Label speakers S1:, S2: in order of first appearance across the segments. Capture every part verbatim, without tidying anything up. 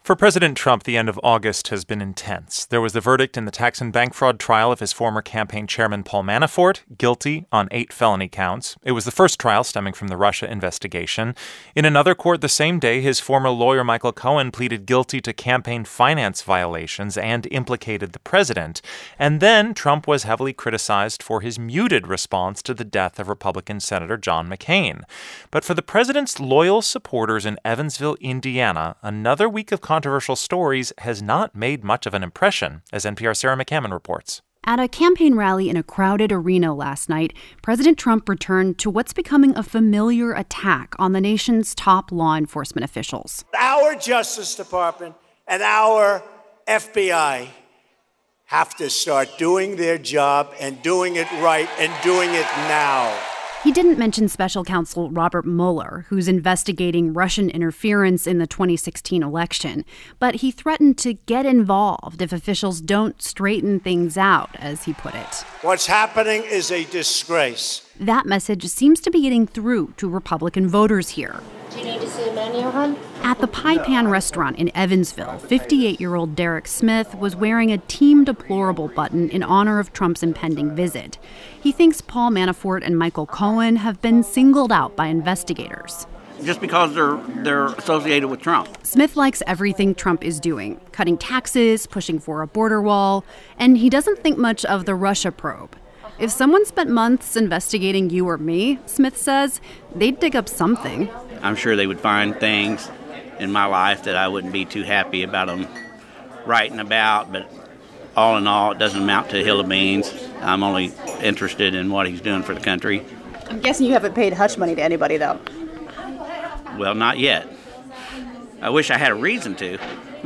S1: For President Trump, the end of August has been intense. There was the verdict in the tax and bank fraud trial of his former campaign chairman Paul Manafort, guilty on eight felony counts. It was the first trial stemming from the Russia investigation. In another court the same day, his former lawyer Michael Cohen pleaded guilty to campaign finance violations and implicated the president. And then Trump was heavily criticized for his muted response to the death of Republican Senator John McCain. But for the president's loyal supporters in Evansville, Indiana, another week of controversial stories has not made much of an impression, as N P R's Sarah McCammon reports.
S2: At a campaign rally in a crowded arena last night, President Trump returned to what's becoming a familiar attack on the nation's top law enforcement officials.
S3: Our Justice Department and our F B I have to start doing their job and doing it right and doing it now.
S2: He didn't mention special counsel Robert Mueller, who's investigating Russian interference in the twenty sixteen election, but he threatened to get involved if officials don't straighten things out, as he put it.
S3: What's happening is a disgrace.
S2: That message seems to be getting through to Republican voters here.
S4: Do you need to see the menu, hon?
S2: At the Pie Pan restaurant in Evansville, fifty-eight-year-old Derek Smith was wearing a Team Deplorable button in honor of Trump's impending visit. He thinks Paul Manafort and Michael Cohen have been singled out by investigators.
S5: Just because they're they're associated with Trump.
S2: Smith likes everything Trump is doing, cutting taxes, pushing for a border wall, and he doesn't think much of the Russia probe. If someone spent months investigating you or me, Smith says, they'd dig up something.
S5: I'm sure they would find things in my life that I wouldn't be too happy about them writing about, but all in all, it doesn't amount to a hill of beans. I'm only interested in what he's doing for the country.
S6: I'm guessing you haven't paid hush money to anybody, though.
S5: Well, not yet. I wish I had a reason to.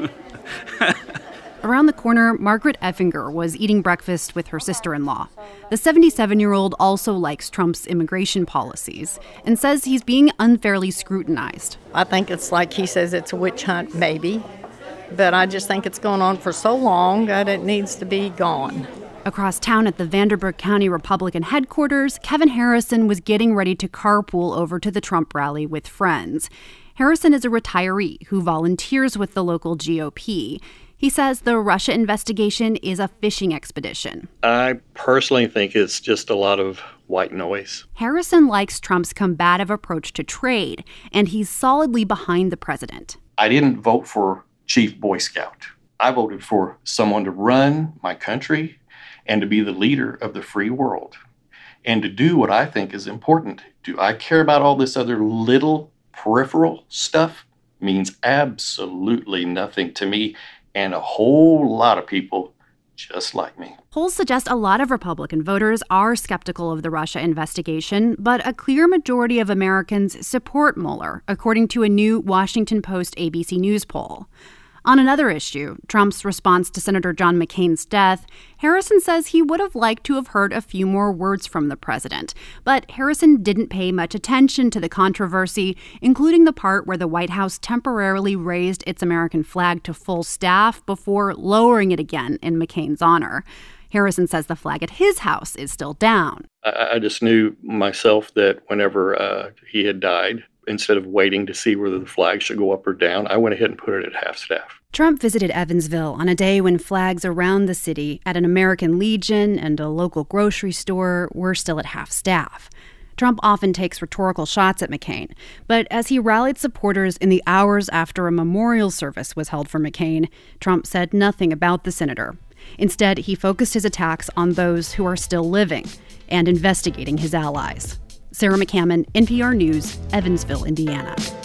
S2: Around the corner, Margaret Effinger was eating breakfast with her sister-in-law. The seventy-seven-year-old also likes Trump's immigration policies and says he's being unfairly scrutinized.
S6: I think it's like he says it's a witch hunt, maybe. But I just think it's gone on for so long that it needs to be gone.
S2: Across town at the Vanderburgh County Republican headquarters, Kevin Harrison was getting ready to carpool over to the Trump rally with friends. Harrison is a retiree who volunteers with the local G O P. He says the Russia investigation is a fishing expedition.
S7: I personally think it's just a lot of white noise.
S2: Harrison likes Trump's combative approach to trade, and he's solidly behind the president.
S7: I didn't vote for Chief Boy Scout. I voted for someone to run my country and to be the leader of the free world and to do what I think is important. Do I care about all this other little peripheral stuff? Means absolutely nothing to me and a whole lot of people just like me.
S2: Polls suggest a lot of Republican voters are skeptical of the Russia investigation, but a clear majority of Americans support Mueller, according to a new Washington Post A B C News poll. On another issue, Trump's response to Senator John McCain's death, Harrison says he would have liked to have heard a few more words from the president. But Harrison didn't pay much attention to the controversy, including the part where the White House temporarily raised its American flag to full staff before lowering it again in McCain's honor. Harrison says the flag at his house is still down.
S7: I, I just knew myself that whenever uh, he had died, instead of waiting to see whether the flag should go up or down, I went ahead and put it at half staff.
S2: Trump visited Evansville on a day when flags around the city at an American Legion and a local grocery store were still at half staff. Trump often takes rhetorical shots at McCain, but as he rallied supporters in the hours after a memorial service was held for McCain, Trump said nothing about the senator. Instead, he focused his attacks on those who are still living and investigating his allies. Sarah McCammon, N P R News, Evansville, Indiana.